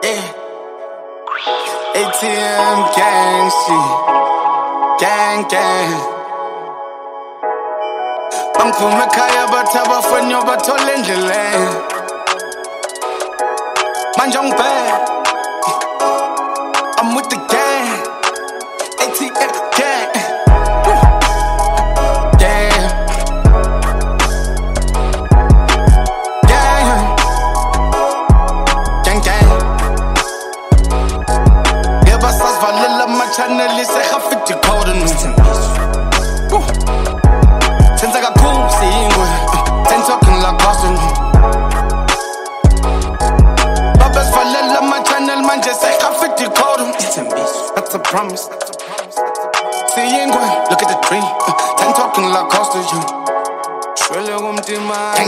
Yeah. ATM gang shit. Gang. Bangiphume ekhaya bathi abafana bathola endleleni. Manje ngibheke. I'm with the gang. ATM gang. Channel is a half-50 code and since I got cool, seeing ten talking like Boston. Babas Valella, my channel, man, just a half-50 code. That's a promise. Seeing look at the tree. Ten talking like Costa, you. Shwele umti man.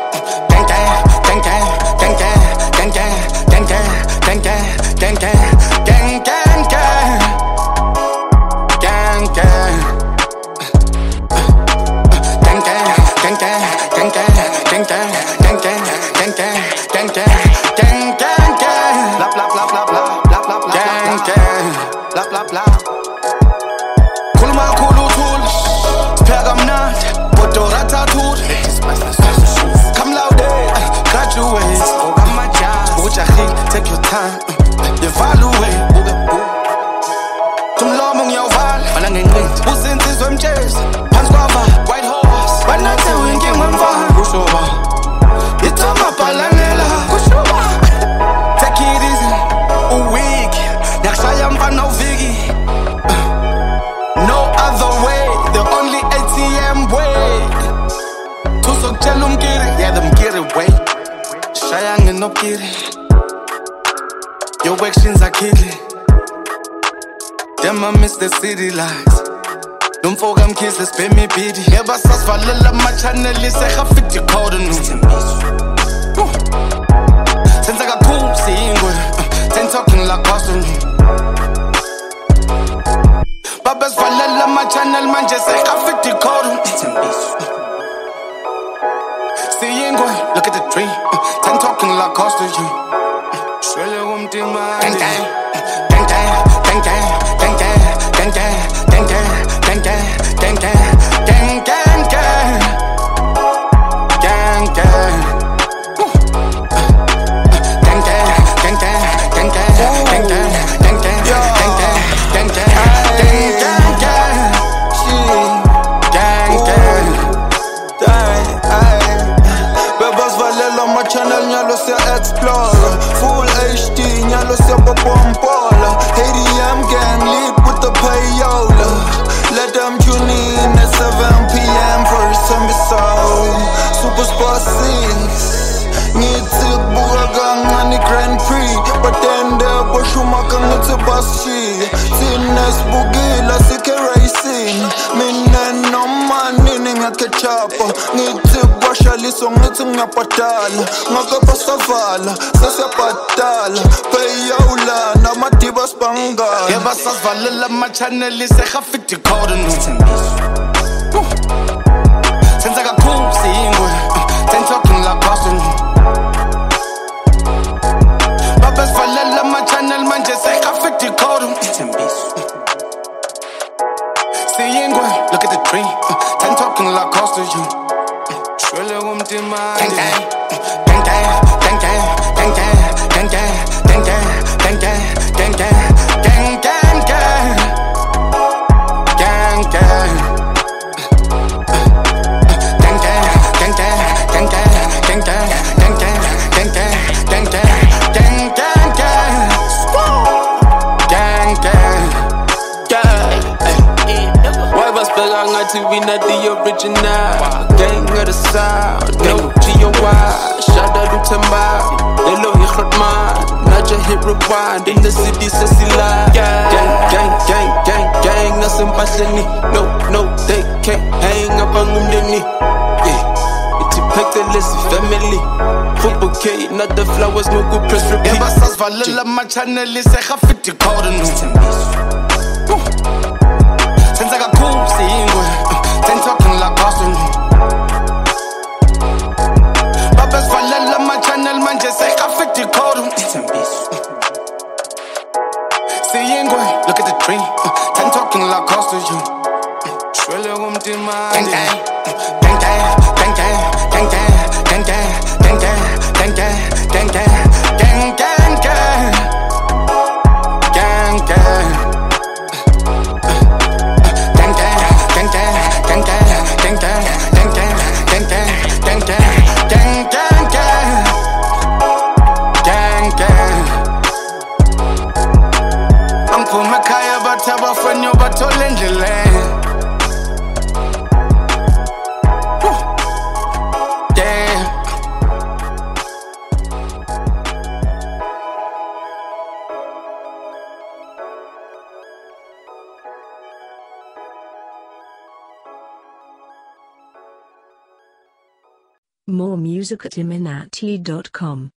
Take your time, evaluate. Tumlomo ngiyawuvala, bala ngenqindi. Usinsizwe emtshezi, phansi kwava, white horse. Banathi uyinkinga wemfana, kusho ba. Ithoma bhalanela, kusho ba. Take it easy, uweak. Ngiyakushaya mfana uviki. No other way, the only ATM way. Kusokutshela umkiri, yeah the mkiri way. Shaya nginokiri. Your actions are killing. Damn, I miss the city lights. Don't forget I'm kids, let's pay me pity. Never says Valella, my channel is a half-50 code and since I got cool, seeing ten talking like Boston. Babas Valella, my channel, man, just a half-50 code. Seeing look at the tree. Ten talking like Costa, you. Shwele umti man. Channel nyalo se explore full HD nyalo se bombola ATM gang lead with the payola. Let them tune in at 7 p.m. first episode Super Sport 6 ngithi kubuka kancane Grand Prix but then the boshuma kangithi basi thina sibukile sikhe racing mina noma nini ngaketchupa ngithi kwashaliso ngithi ngiyabhadala ngakho basavala sesiyabhadala payola namadiba sibangana yeba sasivalela ama-channel ise-half-50 code senza kakhulu siyingwe ten talking like Boston. Babesivalela ama-channel manje se-half-50 code siyingwe look at the tree ten talking like Costa, you. Shwele umti manje we not the original gang of the sound, no G.O.Y. Shout out to Tamba, hello Hikhatman, Naja hit rewind in the city Cecila. Gang, nothing passionate. No, they can't hang up on umdeni. Yeah, it's a pectorless family. Football K, not the flowers, no good press repeat. Yeba sasivalela ama-channel ise-half-50 code senza kakhulu siyingwe ten talking like Boston. Babesivalela ama-channel manje se-half-50 code More music at iminati.com.